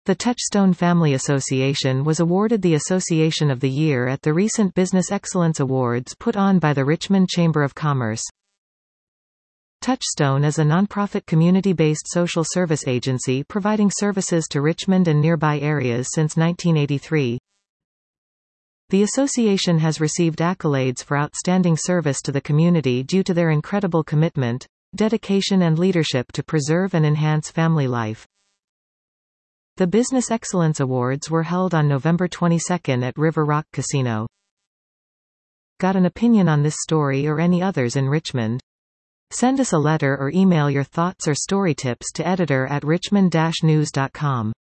The Touchstone Family Association was awarded the Association of the Year at the recent Business Excellence Awards put on by the Richmond Chamber of Commerce. Touchstone is a nonprofit community-based social service agency providing services to Richmond and nearby areas since 1983. The association has received accolades for outstanding service to the community due to their incredible commitment, dedication and leadership to preserve and enhance family life. The Business Excellence Awards were held on November 22 at River Rock Casino. Got an opinion on this story or any others in Richmond? Send us a letter or email your thoughts or story tips to editor@richmond-news.com.